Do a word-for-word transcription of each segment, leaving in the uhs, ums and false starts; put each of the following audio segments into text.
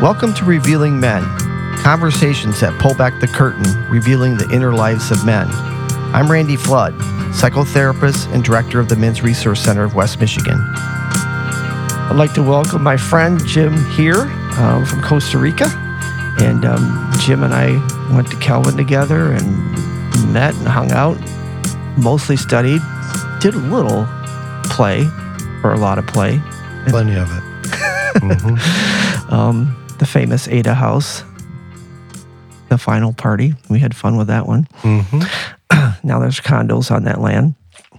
Welcome to Revealing Men, conversations that pull back the curtain, revealing the inner lives of men. I'm Randy Flood, psychotherapist and director of the Men's Resource Center of West Michigan. I'd like to welcome my friend Jim here um, from Costa Rica. And um, Jim and I went to Calvin together and met and hung out, mostly studied, did a little play, or a lot of play. Plenty of it. mm-hmm. um, the famous Ada House, the final party. We had fun with that one. Mm-hmm. Now there's condos on that land.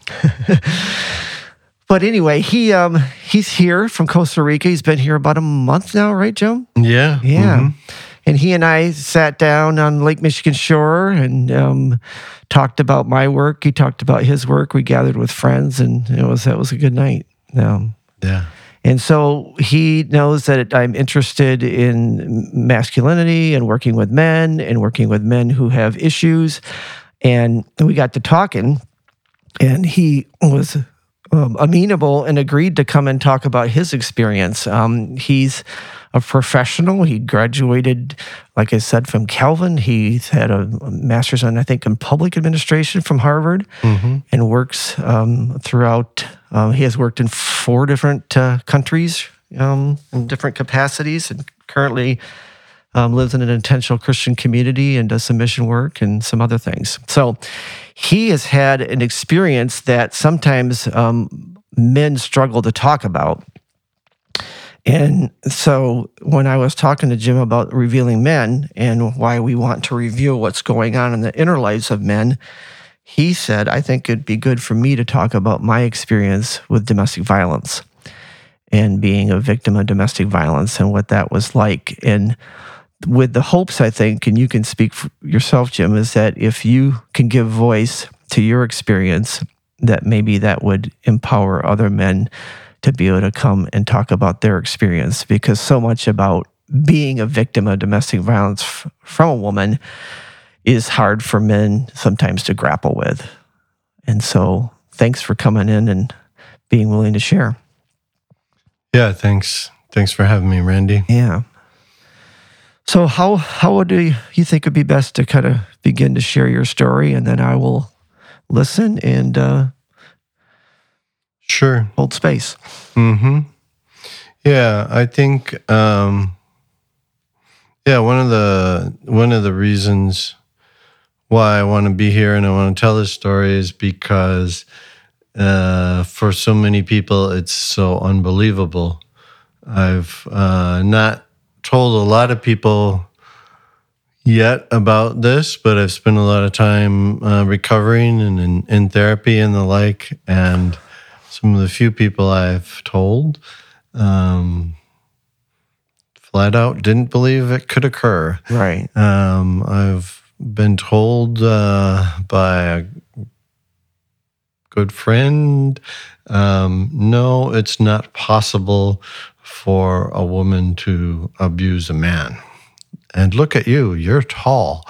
But anyway, he um, he's here from Costa Rica. He's been here about a month now, right, Jim? Yeah. Yeah. Mm-hmm. And he and I sat down on Lake Michigan shore and um, talked about my work. He talked about his work. We gathered with friends, and it was that was a good night. Um, yeah. And so he knows that I'm interested in masculinity and working with men and working with men who have issues. And we got to talking, and he was um, amenable and agreed to come and talk about his experience. Um, he's a professional. He graduated, like I said, from Calvin. He's had a master's in, I think, in public administration from Harvard, mm-hmm. and works um, throughout. Uh, he has worked in four different uh, countries um, in different capacities, and currently um, lives in an intentional Christian community and does some mission work and some other things. So he has had an experience that sometimes um, men struggle to talk about. And so when I was talking to Jim about revealing men and why we want to reveal what's going on in the inner lives of men, he said, I think it'd be good for me to talk about my experience with domestic violence and being a victim of domestic violence and what that was like. And with the hopes, I think, and you can speak for yourself, Jim, is that if you can give voice to your experience, that maybe that would empower other men to be able to come and talk about their experience, because so much about being a victim of domestic violence f- from a woman is hard for men sometimes to grapple with. And so thanks for coming in and being willing to share. Yeah, thanks. Thanks for having me, Randy. Yeah. So how how would you, you think it would be best to kind of begin to share your story, and then I will listen and uh, Sure. hold space. Mm-hmm. Yeah, I think um, yeah, one of the one of the reasons why I want to be here and I want to tell this story is because uh, for so many people it's so unbelievable. I've uh, not told a lot of people yet about this, but I've spent a lot of time uh, recovering and in, in therapy and the like, and some of the few people I've told um, flat out didn't believe it could occur. Right. Um, I've been told uh, by a good friend, um, no, it's not possible for a woman to abuse a man. And look at you, you're tall.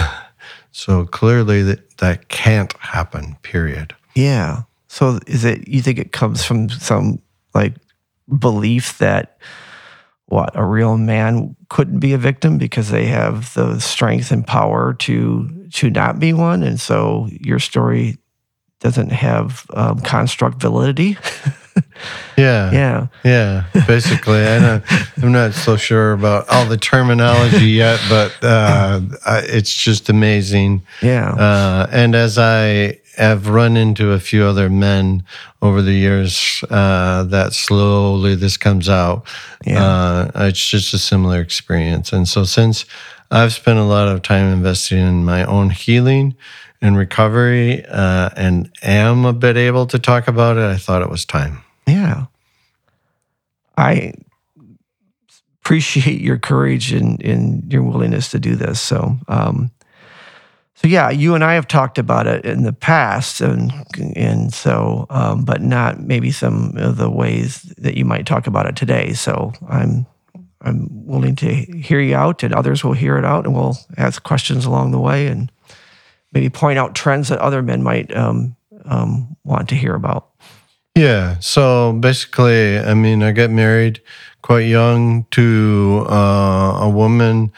So clearly that, that can't happen, period. Yeah. So is it, you think it comes from some like belief that what, a real man couldn't be a victim because they have the strength and power to to not be one, and so your story doesn't have um, construct validity? Yeah. Yeah. Yeah. Basically, I don't, I'm not so sure about all the terminology yet, but uh, I, it's just amazing. Yeah. Uh, and as I have run into a few other men over the years, uh, that slowly this comes out. Yeah. Uh, it's just a similar experience. And so since I've spent a lot of time investing in my own healing and recovery uh, and am a bit able to talk about it, I thought it was time. Yeah. I appreciate your courage and, and your willingness to do this. So, um, so yeah, you and I have talked about it in the past, and and so, um, but not maybe some of the ways that you might talk about it today. So I'm I'm willing to hear you out, and others will hear it out, and we'll ask questions along the way, and maybe point out trends that other men might um, um, want to hear about. Yeah. So basically, I mean, I got married quite young to uh, a woman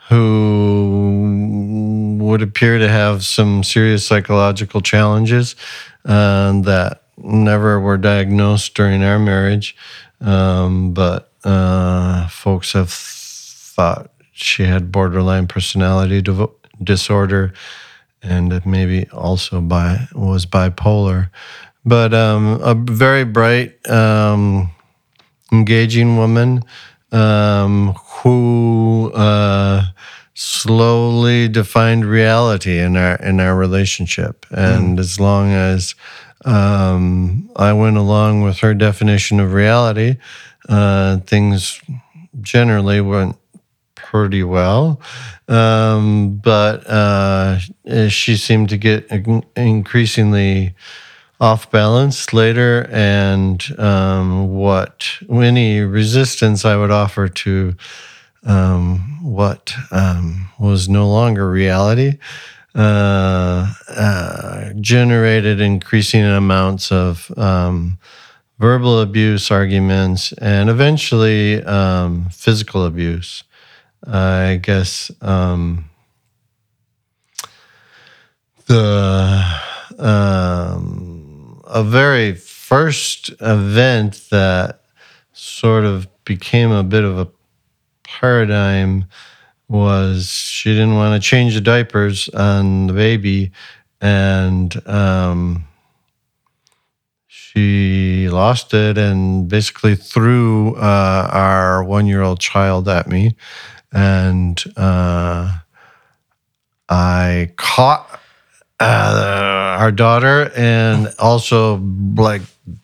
who would appear to have some serious psychological challenges uh, that never were diagnosed during our marriage. Um, but uh, folks have thought she had borderline personality div- disorder and maybe also bi- was bipolar. But um, a very bright, um, engaging woman um, who uh, slowly defined reality in our in our relationship. And mm. as long as um, I went along with her definition of reality, uh, things generally went pretty well. Um, but uh, she seemed to get increasingly off balance later, and um, what any resistance I would offer to um, what um, was no longer reality uh, uh, generated increasing amounts of um, verbal abuse, arguments, and eventually um, physical abuse. I guess um, the um, a very first event that sort of became a bit of a paradigm was she didn't want to change the diapers on the baby, and um, she lost it and basically threw uh, our one-year-old child at me. And uh, I caught uh, our daughter and also like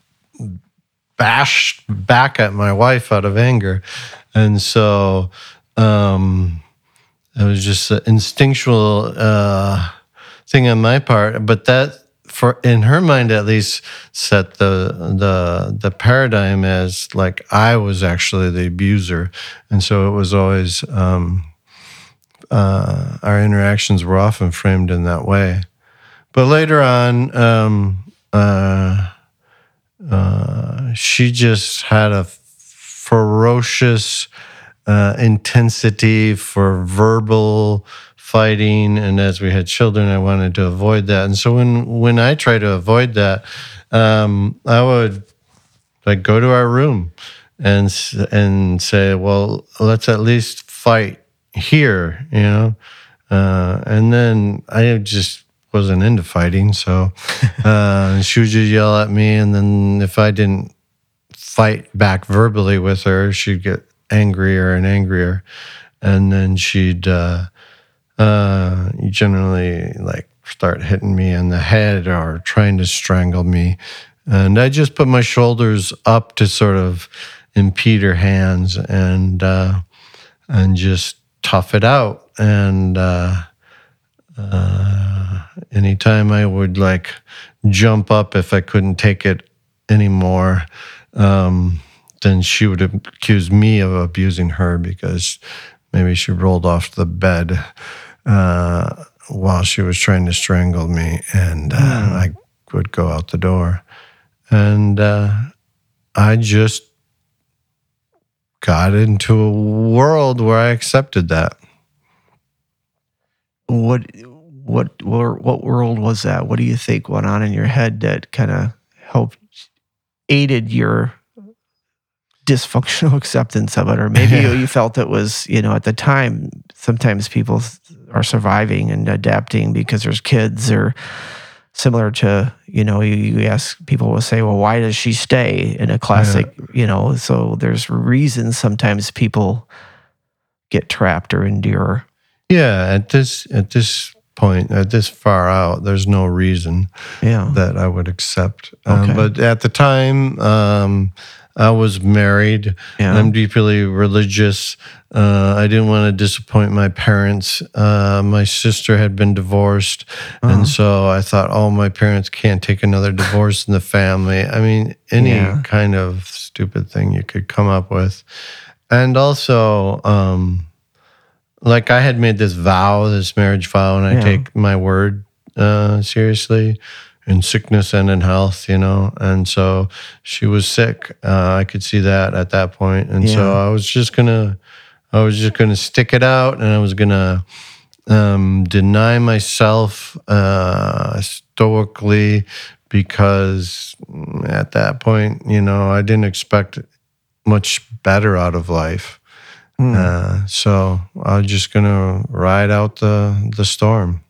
bashed back at my wife out of anger. And so um, it was just an instinctual uh, thing on my part. But that, for in her mind at least, set the the the paradigm as like I was actually the abuser, and so it was always um, uh, our interactions were often framed in that way. But later on, um, uh, uh, she just had a ferocious uh, intensity for verbal fighting, and as we had children, I wanted to avoid that. And so when when I try to avoid that, um, I would like go to our room and and say, "Well, let's at least fight here," you know. Uh, and then I just wasn't into fighting, so uh, she would just yell at me, and then if I didn't fight back verbally with her, she'd get angrier and angrier, and then she'd. Uh, Uh, you generally like start hitting me in the head or trying to strangle me. And I just put my shoulders up to sort of impede her hands and, uh, and just tough it out. And, uh, uh, anytime I would like jump up if I couldn't take it anymore, um, then she would accuse me of abusing her because maybe she rolled off the bed Uh, while she was trying to strangle me, and uh, mm. I would go out the door. And uh, I just got into a world where I accepted that. What, what, what world was that? What do you think went on in your head that kind of helped, aided your dysfunctional acceptance of it? Or maybe yeah. you felt it was, you know, at the time, sometimes people are surviving and adapting because there's kids, or similar to, you know, you, you ask, people will say, well, why does she stay in a classic, yeah. you know, so there's reasons sometimes people get trapped or endure. Yeah. At this, at this point, at this far out, there's no reason yeah. that I would accept. Um, okay. But at the time, um, I was married. Yeah. I'm deeply religious. Uh, I didn't want to disappoint my parents. Uh, my sister had been divorced. Uh-huh. And so I thought, oh, my parents can't take another divorce in the family. I mean, any yeah. kind of stupid thing you could come up with. And also, um, like I had made this vow, this marriage vow, and I yeah. take my word uh, seriously. in sickness and in health, you know. And so she was sick. Uh, I could see that at that point. And so Yeah. I was just gonna, I was just gonna stick it out, and I was gonna um, deny myself uh, stoically, because at that point, you know, I didn't expect much better out of life. Mm. Uh, so I was just gonna ride out the the storm.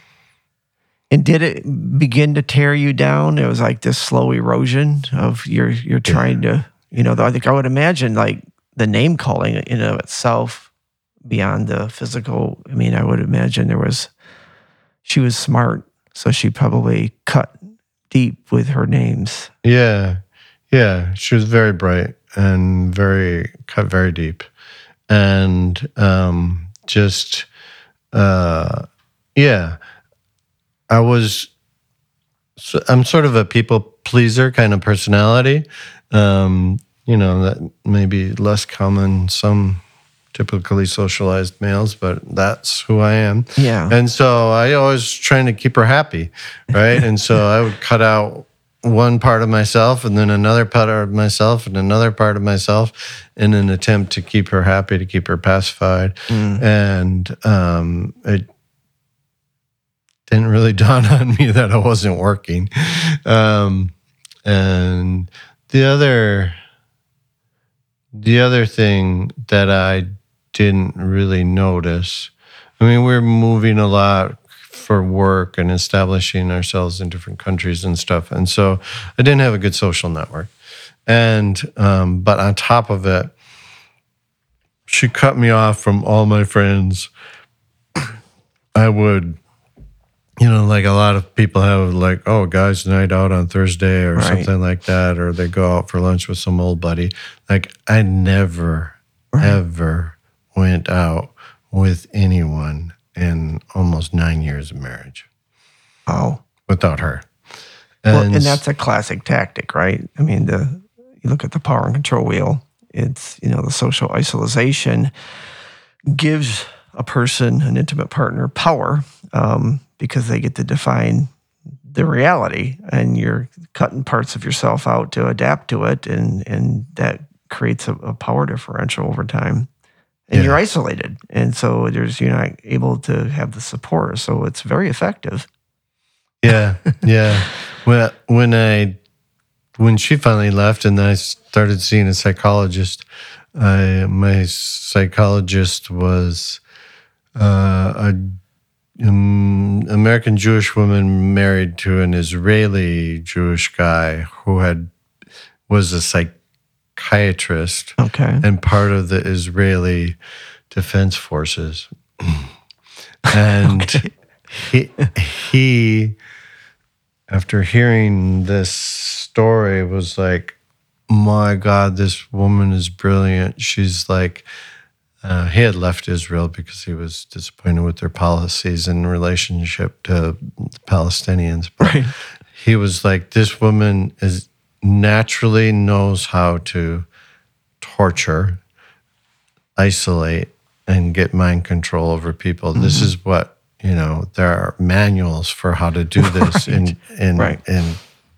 And did it begin to tear you down? It was like this slow erosion of you're you're trying to, you know, I think I would imagine like the name calling in and of itself beyond the physical. I mean, I would imagine there was, she was smart, so she probably cut deep with her names. Yeah, yeah, she was very bright and very cut very deep, and um, just uh, yeah. I was, so I'm sort of a people pleaser kind of personality. Um, you know, that may be less common in some typically socialized males, but that's who I am. Yeah. And so I always trying to keep her happy, right? And so I would cut out one part of myself and then another part of myself and another part of myself in an attempt to keep her happy, to keep her pacified. Mm. And um, it didn't really dawn on me that it wasn't working. Um, and the other, the other thing that I didn't really notice, I mean, we're moving a lot for work and establishing ourselves in different countries and stuff. And so I didn't have a good social network. And, um, but on top of it, she cut me off from all my friends. I would, you know, like a lot of people have like, oh, guys' night out on Thursday or Right. something like that, or they go out for lunch with some old buddy. Like I never, Right. ever went out with anyone in almost nine years of marriage Oh. without her. Well, and that's a classic tactic, right? I mean, the you look at the power and control wheel. It's, you know, the social isolation gives a person, an intimate partner, power um, because they get to define the reality, and you're cutting parts of yourself out to adapt to it, and and that creates a, a power differential over time. And Yeah. you're isolated, and so there's you're not able to have the support. So it's very effective. Yeah, yeah. When when I when she finally left, and I started seeing a psychologist, I my psychologist was uh, a um, American Jewish woman married to an Israeli Jewish guy who had was a psychiatrist Okay. and part of the Israeli Defense Forces, and. Okay. He, he, after hearing this story, was like, my God, this woman is brilliant. She's like, uh, he had left Israel because he was disappointed with their policies in relationship to the Palestinians. But Right. he was like, this woman is naturally knows how to torture, isolate, and get mind control over people. Mm-hmm. This is what, you know, there are manuals for how to do this Right. in in Right. in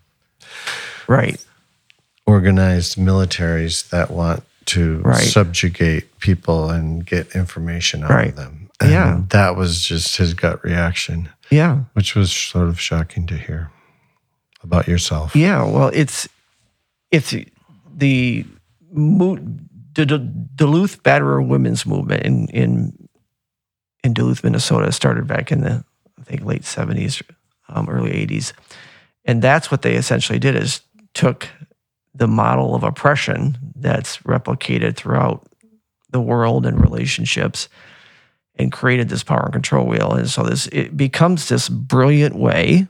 Right. organized militaries that want to Right. subjugate people and get information out Right. of them. And Yeah. that was just his gut reaction, Yeah. which was sort of shocking to hear about yourself. Yeah. Well, it's it's the mo- the D- Duluth Batterer Women's Movement in in in Duluth, Minnesota, started back in the I think late seventies, um, early eighties, and that's what they essentially did is took the model of oppression that's replicated throughout the world and relationships, and created this power and control wheel. And so this it becomes this brilliant way,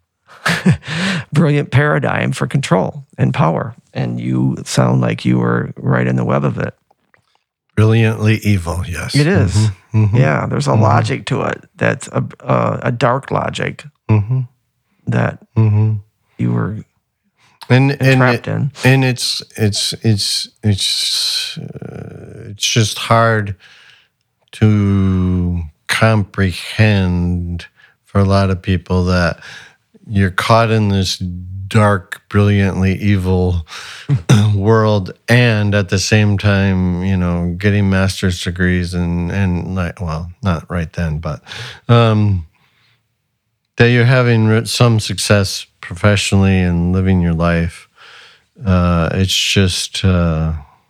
brilliant paradigm for control and power. And you sound like you were right in the web of it. Brilliantly evil, yes. It is. Mm-hmm, mm-hmm, Yeah, there's a mm-hmm. logic to it that's a, a, a dark logic mm-hmm, that mm-hmm. you were and, and entrapped it, in. And it's it's it's it's uh, it's just hard to comprehend for a lot of people that, you're caught in this dark, brilliantly evil world, and at the same time, you know, getting master's degrees and and like, well, not right then, but um, that you're having some success professionally and living your life. Uh, it's just uh,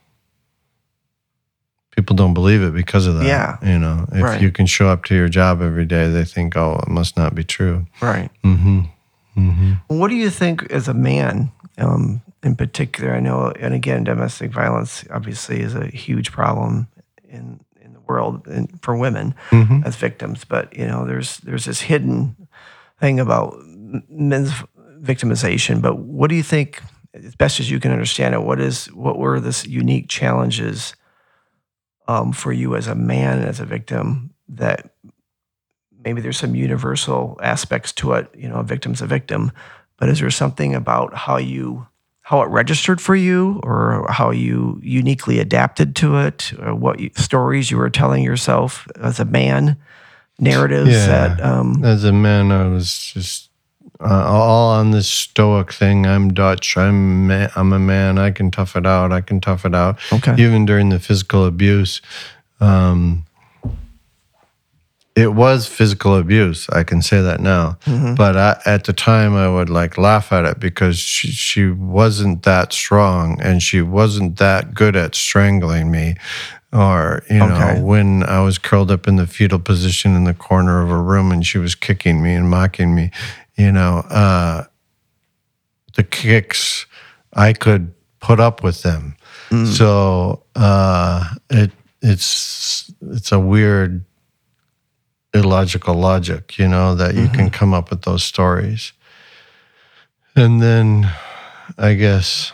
people don't believe it because of that. Yeah. You know, if Right. you can show up to your job every day, they think, oh, it must not be true. Right. Mm-hmm. Mm-hmm. What do you think as a man, um, in particular? I know, and again, domestic violence obviously is a huge problem in in the world and for women Mm-hmm. as victims. But you know, there's there's this hidden thing about m- men's victimization. But what do you think, as best as you can understand it, what is what were the unique challenges um, for you as a man and as a victim that maybe there's some universal aspects to it, you know, a victim's a victim, but is there something about how you, how it registered for you or how you uniquely adapted to it or what you, stories you were telling yourself as a man, narratives Yeah. that, um, As a man, I was just uh, all on this stoic thing. I'm Dutch. I'm ma- I'm a man. I can tough it out. I can tough it out. Okay. Even during the physical abuse, um, it was physical abuse. I can say that now. Mhm. But I, at the time, I would like laugh at it because she, she wasn't that strong and she wasn't that good at strangling me. Or, you know, Okay. when I was curled up in the fetal position in the corner of a room and she was kicking me and mocking me, you know, uh, the kicks, I could put up with them. Mm. So uh, it it's it's a weird illogical logic, you know, that you can come up with those stories. And then I guess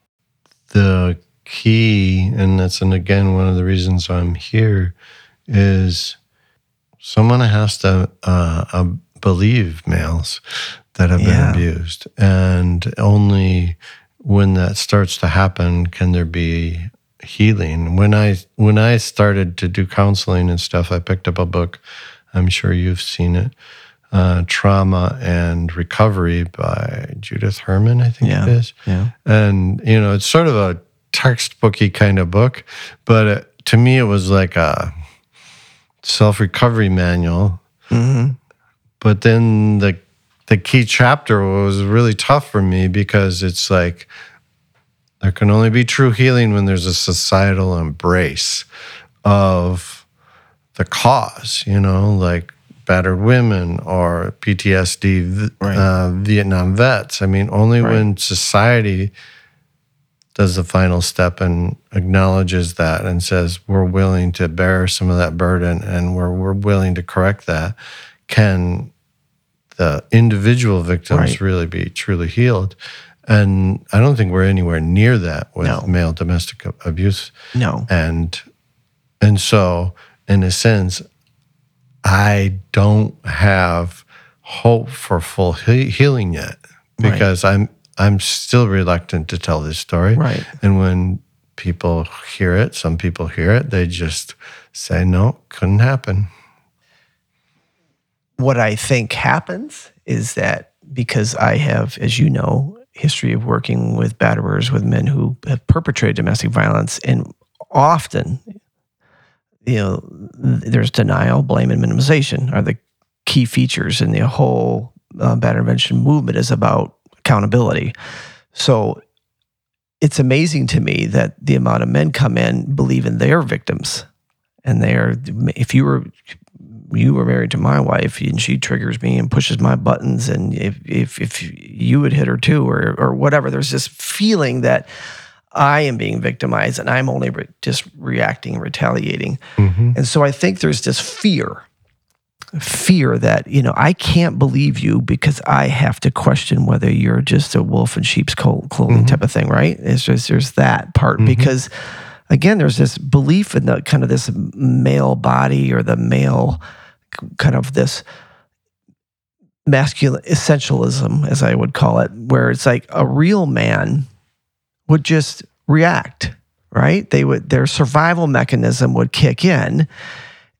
the key, and that's, and again, one of the reasons I'm here, is someone has to uh, uh, believe males that have Yeah. been abused. And only when that starts to happen can there be healing. When I when I started to do counseling and stuff, I picked up a book. I'm sure you've seen it, uh, Trauma and Recovery by Judith Herman, I think Yeah. it is. Yeah. And, you know, it's sort of a textbooky kind of book, but it, to me, it was like a self-recovery manual. Mhm. But then the the key chapter was really tough for me because it's like there can only be true healing when there's a societal embrace of the cause, you know, like battered women or P T S D, Right. uh, Vietnam vets. I mean, only Right. when society does the final step and acknowledges that and says we're willing to bear some of that burden and we're we're willing to correct that, can the individual victims Right. really be truly healed. And I don't think we're anywhere near that with No. male domestic a- abuse. No. And and so, in a sense, I don't have hope for full he- healing yet Right. because I'm I'm still reluctant to tell this story. Right. And when people hear it, some people hear it, they just say, "No, couldn't happen." What I think happens is that because I have, as you know, history of working with batterers, with men who have perpetrated domestic violence, and often, you know, there's denial, blame, and minimization are the key features in the whole uh, batter intervention movement is about accountability. So it's amazing to me that the amount of men come in believing they're victims, and they're, if you were you were married to my wife and she triggers me and pushes my buttons, and if if if you would hit her too, or or whatever, there's this feeling that I am being victimized and I'm only re- just reacting, retaliating. Mm-hmm. And so I think there's this fear, fear that, you know, I can't believe you because I have to question whether you're just a wolf in sheep's clothing Mhm. type of thing, right? It's just, there's that part Mhm. because, again, there's this belief in the kind of this male body or the male kind of this masculine essentialism, as I would call it, where it's like a real man would just react, right? They would, their survival mechanism would kick in,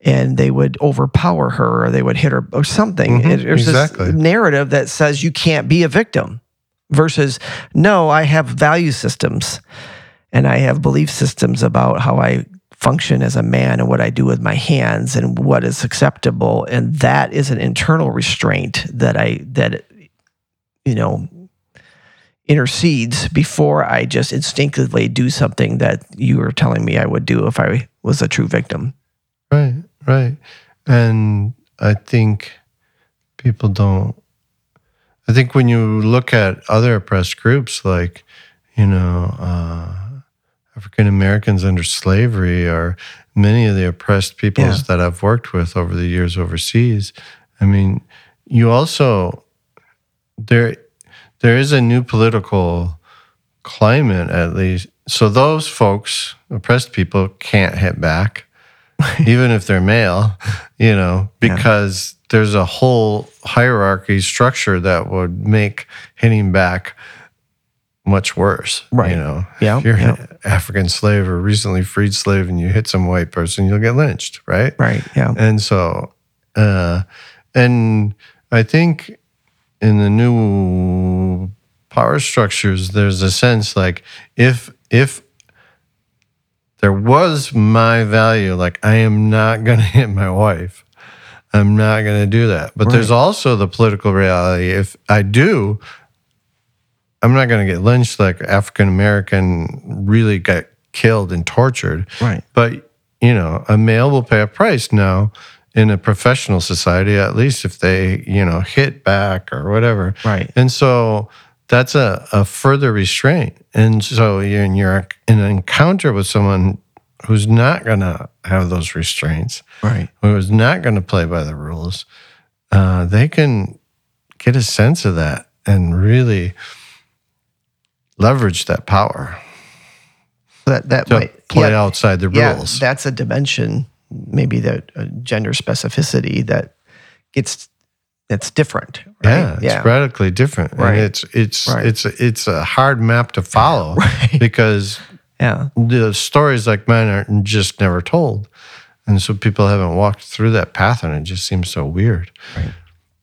and they would overpower her or they would hit her or something. Mhm, It- There's exactly. this narrative that says you can't be a victim versus, no, I have value systems and I have belief systems about how I function as a man and what I do with my hands and what is acceptable. And that is an internal restraint that I, that, you know, intercedes before I just instinctively do something that you were telling me I would do if I was a true victim. Right, right. And I think people don't, I think when you look at other oppressed groups like, you know, uh, African Americans under slavery or many of the oppressed peoples Yeah. that I've worked with over the years overseas, I mean, you also, there, there is a new political climate, at least. So those folks, oppressed people, can't hit back, even if they're male, you know, because yeah. there's a whole hierarchy structure that would make hitting back much worse. Right. You know, yeah. if you're yeah. an African slave or recently freed slave and you hit some white person, you'll get lynched, right? Right. Yeah. And so, uh, and I think in the new power structures, there's a sense like if if there was my value, like I am not going to hit my wife. I'm not going to do that. But right. there's also the political reality. If I do, I'm not going to get lynched like African American really got killed and tortured. Right. But, you know, a male will pay a price now in a professional society, at least if they, you know, hit back or whatever. Right. And so that's a, a further restraint. And so you're in, you're in an encounter with someone who's not going to have those restraints, right? Who is not going to play by the rules. Uh, they can get a sense of that and really leverage that power. That that to might play yeah, outside the yeah, rules. That's a dimension, maybe that uh, gender specificity that gets that's different. Right? Yeah, it's yeah. radically different, right? And it's it's right. it's it's a hard map to follow, right. because yeah, the stories like mine are just never told, and so people haven't walked through that path, and it just seems so weird. Right.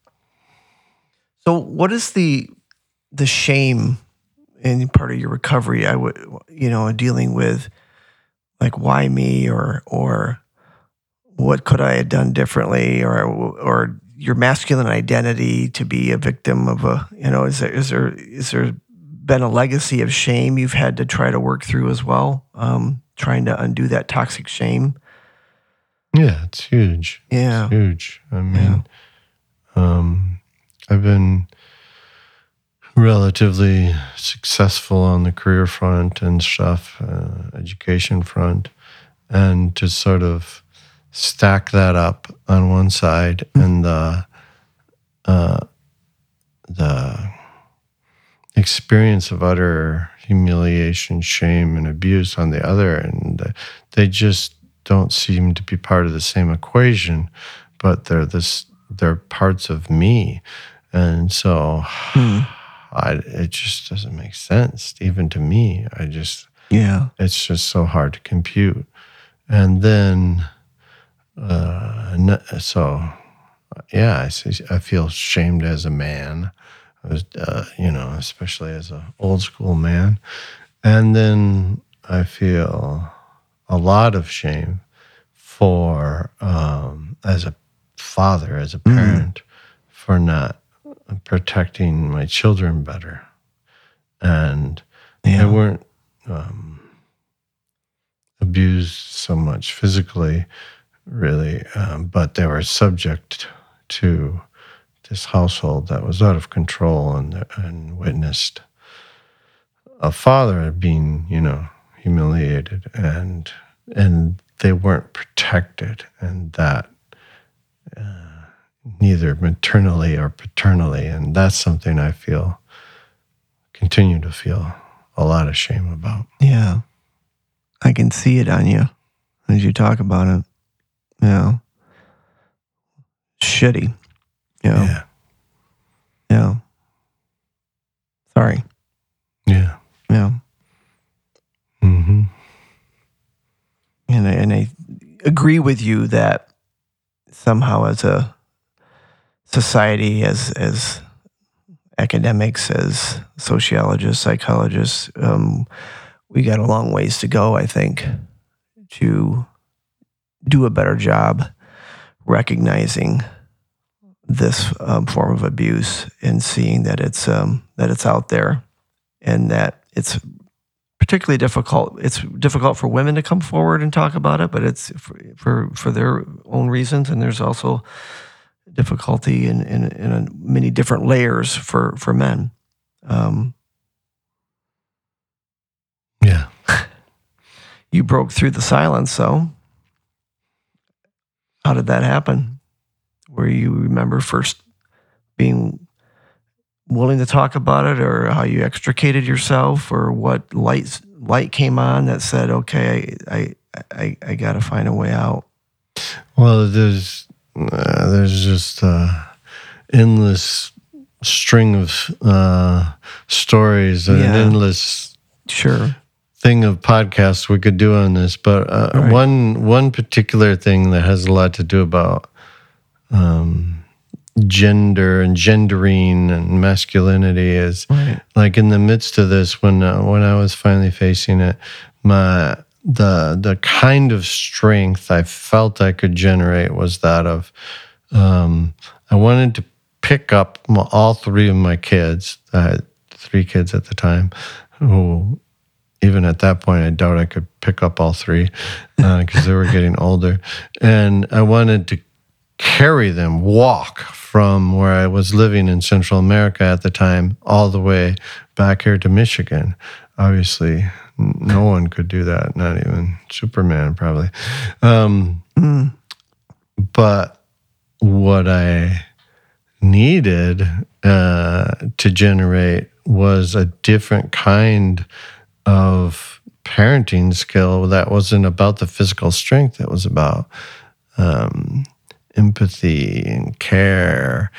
So, what is the the shame in part of your recovery? I would, you know, dealing with like why me, or or what could I have done differently, or or your masculine identity to be a victim of a, you know, is there is there is there been a legacy of shame you've had to try to work through as well, um, trying to undo that toxic shame? Yeah, it's huge. Yeah, it's huge. I mean, yeah. um, I've been relatively successful on the career front and stuff, uh, education front, and to sort of stack that up on one side and the uh, the experience of utter humiliation, shame, and abuse on the other, and they just don't seem to be part of the same equation, but they're this they're parts of me, and so hmm. I, it just doesn't make sense even to me. I just yeah, it's just so hard to compute, and then. Uh, so, yeah, I, see, I feel shamed as a man, uh, you know, especially as an old school man. And then I feel a lot of shame for, um, as a father, as a parent, mm. for not protecting my children better. And yeah. they weren't um, abused so much physically, really, um, but they were subject to this household that was out of control, and and witnessed a father being, you know, humiliated, and and they weren't protected, and that uh, neither maternally or paternally, and that's something I feel, continue to feel a lot of shame about. Yeah, I can see it on you as you talk about it. Yeah. Shitty. Yeah. Yeah. Yeah. Sorry. Yeah. Yeah. Mm-hmm. And I, and I agree with you that somehow as a society, as as academics, as sociologists, psychologists, um, we got a long ways to go, I think, to do a better job recognizing this um, form of abuse and seeing that it's um, that it's out there, and that it's particularly difficult. It's difficult for women to come forward and talk about it, but it's for for, for their own reasons. And there's also difficulty in, in, in many different layers for, for men. Um, yeah. You broke through the silence, so how did that happen? Where you remember first being willing to talk about it, or how you extricated yourself, or what light light came on that said, okay, I I, I, I got to find a way out? Well, there's uh, there's just uh, endless string of uh, stories and Yeah. an endless Sure. thing of podcasts we could do on this. But uh, Right. one one particular thing that has a lot to do about um, gender and gendering and masculinity is Right. like in the midst of this, when uh, when I was finally facing it, my the the kind of strength I felt I could generate was that of um, I wanted to pick up my, all three of my kids. I had three kids at the time, who even at that point I doubt I could pick up all three because uh, they were getting older, and I wanted to carry them, walk from where I was living in Central America at the time all the way back here to Michigan. Obviously, no one could do that, not even Superman, probably. Um, Mm. But what I needed uh, to generate was a different kind of parenting skill that wasn't about the physical strength. It was about um, empathy and care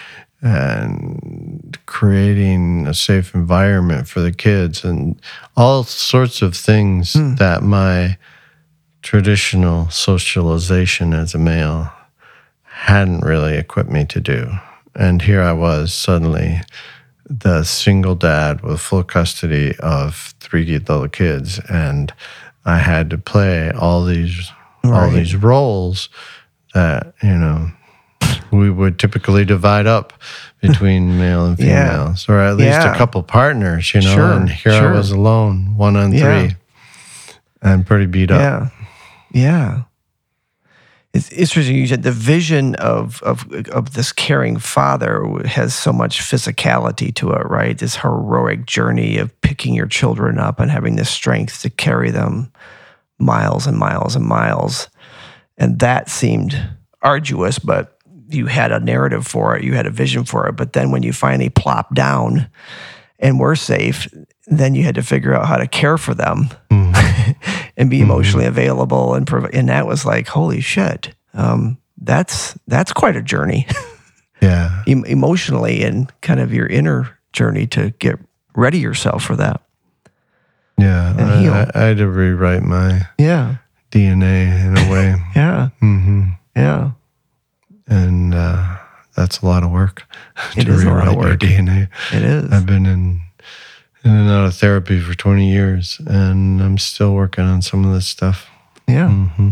and creating a safe environment for the kids and all sorts of things Hmm. that my traditional socialization as a male hadn't really equipped me to do. And here I was suddenly the single dad with full custody of three little kids, and I had to play all these all Right. these roles that, you know, we would typically divide up between male and Yeah. females, or at least Yeah. a couple partners, you know. Sure, And here sure. I was alone, one on Yeah. three, and pretty beat up. Yeah, yeah. It's interesting. You said the vision of of of this caring father has so much physicality to it, right? This heroic journey of picking your children up and having the strength to carry them miles and miles and miles, and that seemed arduous, but you had a narrative for it, you had a vision for it. But then when you finally plop down and were safe, then you had to figure out how to care for them Mhm. and be emotionally available, and prov- and that was like, holy shit, um, that's that's quite a journey, Yeah. em- emotionally, and kind of your inner journey to get ready yourself for that. Yeah. And I, heal. I, I had to rewrite my Yeah, D N A in a way. yeah, hmm yeah. And uh, that's a lot of work It to is a lot of rewrite your work. D N A. It is. I've been in in and out of therapy for twenty years, and I'm still working on some of this stuff. Yeah. Mm-hmm.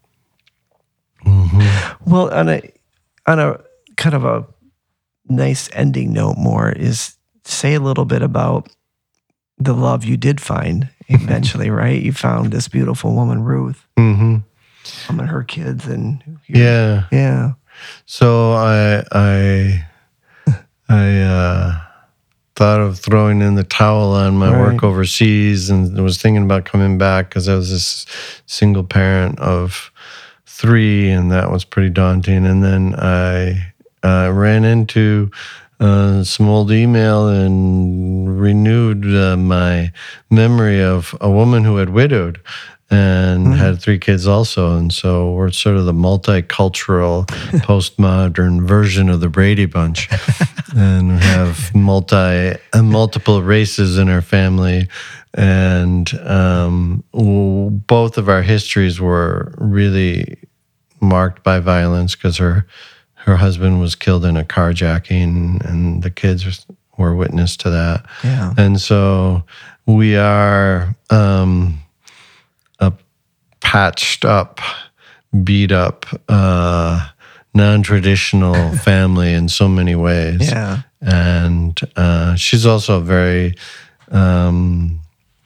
Mm-hmm. Well, on a on a kind of a nice ending note, more is say a little bit about the love you did find eventually, right? You found this beautiful woman, Ruth, Mm-hmm. um, and her kids, and you- Yeah. yeah, So I I I uh, thought of throwing in the towel on my Right. work overseas, and was thinking about coming back because I was this single parent of three, and that was pretty daunting. And then I uh, ran into uh, some old email and renewed uh, my memory of a woman who had widowed and Mm. had three kids also. And so we're sort of the multicultural, postmodern version of the Brady Bunch, and we have multi uh, multiple races in our family. And um, w- both of our histories were really marked by violence because her her husband was killed in a carjacking, and the kids were witness to that. Yeah. And so we are um, a patched up, beat up, uh, non-traditional family in so many ways. Yeah. And uh, she's also very um,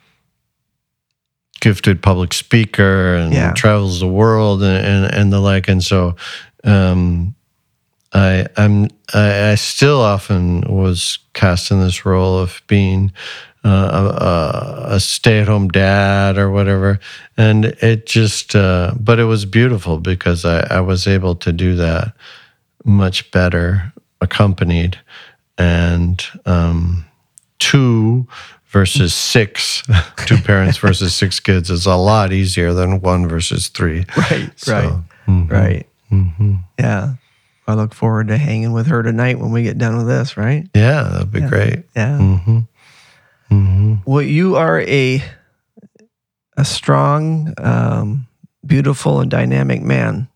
gifted public speaker and Yeah. travels the world and, and, and the like. And so um, I, I'm I, I still often was cast in this role of being uh, a, a stay-at-home dad or whatever, and it just uh, but it was beautiful because I, I was able to do that much better accompanied, and um, two versus six, two parents versus six kids is a lot easier than one versus three. Right, So, right, mhm, right. mhm. Yeah. I look forward to hanging with her tonight when we get done with this, right? Yeah, that'd be Yeah. great. Yeah. Mm-hmm. Mm-hmm. Well, you are a a strong, um, beautiful, and dynamic man.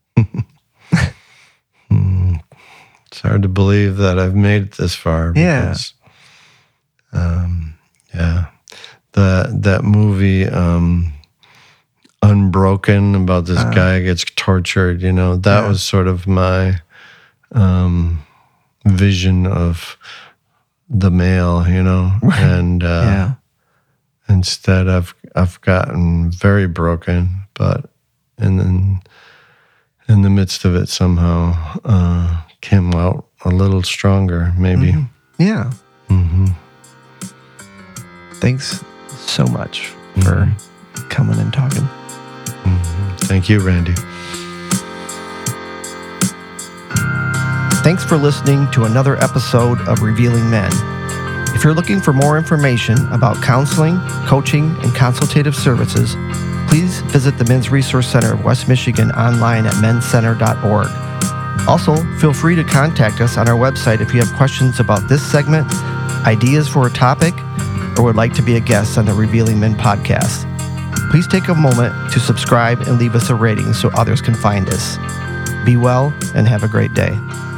Mm. It's hard to believe that I've made it this far. Yeah. Because, um, yeah. That that movie, um, Unbroken, about this Uh, guy gets tortured. You know, that Yeah. was sort of my um, vision of the male. You know, Right. and uh, yeah. instead, I've I've gotten very broken, but and then in the midst of it, somehow uh, came out a little stronger. Maybe. Mhm. Yeah. Mm-hmm. Thanks so much for Mm-hmm. coming and talking. Mm-hmm. Thank you, Randy. Thanks for listening to another episode of Revealing Men. If you're looking for more information about counseling, coaching, and consultative services, please visit the Men's Resource Center of West Michigan online at men's center dot org. Also, feel free to contact us on our website if you have questions about this segment, ideas for a topic, or would like to be a guest on the Revealing Men podcast. Please take a moment to subscribe and leave us a rating so others can find us. Be well and have a great day.